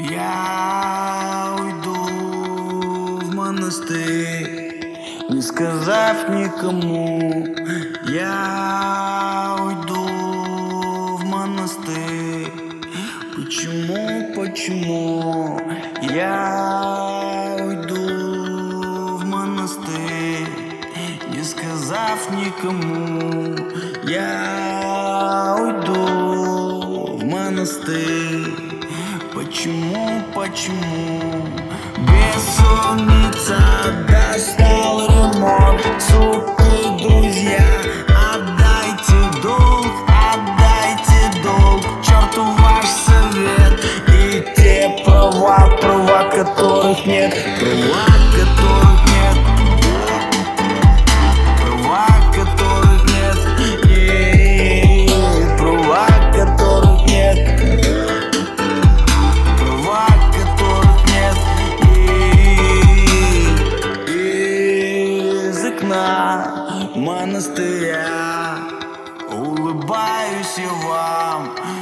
Я уйду в монастырь, не сказав никому. Я уйду в монастырь. Почему? Я уйду в монастырь, не сказав никому. Я уйду в монастырь. Почему? Бессонница достал ремонт. Сука, друзья, отдайте долг, черту ваш совет. И те права которых нет. Монастыря улыбаюсь я вам.